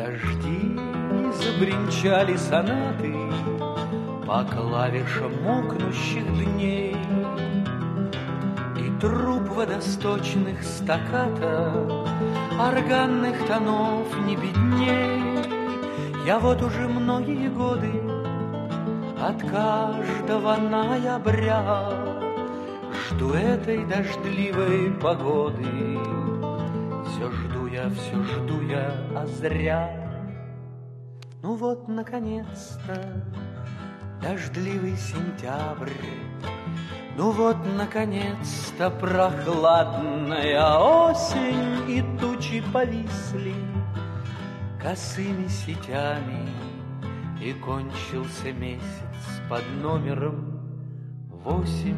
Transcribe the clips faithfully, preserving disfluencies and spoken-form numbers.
Дожди забринчали сонаты по клавишам мокнущих дней, и труб водосточных стаккато органных тонов не бедней. Я вот уже многие годы от каждого ноября жду этой дождливой погоды. Все жду я, все жду я, а зря. Ну вот, наконец-то, дождливый сентябрь. Ну вот, наконец-то, прохладная осень, и тучи повисли косыми сетями, и кончился месяц под номером восемь.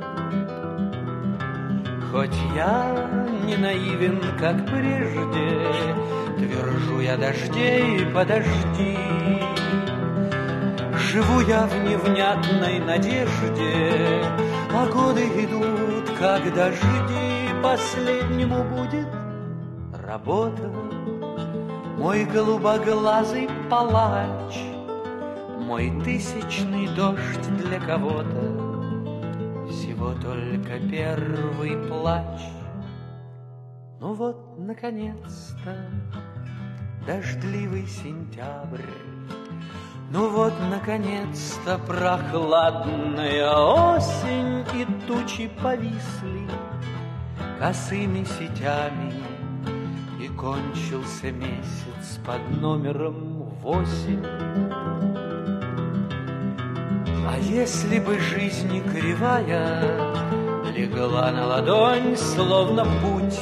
Хоть я не наивен, как прежде, твержу я дождей, подожди. Живу я в невнятной надежде, а годы идут, как дожди. Последнему будет работа, мой голубоглазый палач, мой тысячный дождь для кого-то, всего только первый плач. Ну вот, наконец-то, дождливый сентябрь. Ну вот, наконец-то, прохладная осень, и тучи повисли косыми сетями, и кончился месяц под номером восемь. А если бы жизнь кривая легла на ладонь, словно путь,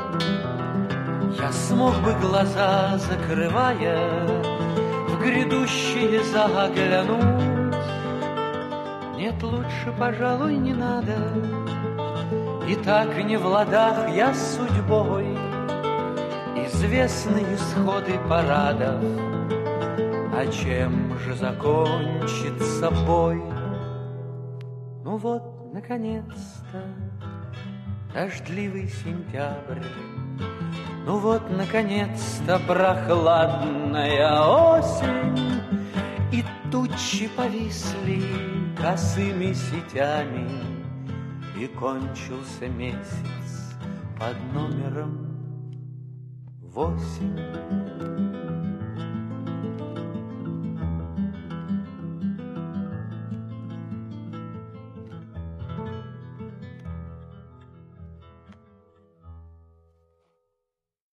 я смог бы, глаза закрывая, в грядущие заглянуть. Нет, лучше, пожалуй, не надо, и так не в ладах я с судьбой. Известны исходы парадов, а чем же закончится бой? Ну вот, наконец-то, дождливый сентябрь. Ну вот, наконец-то, прохладная осень, и тучи повисли косыми сетями, и кончился месяц под номером восемь.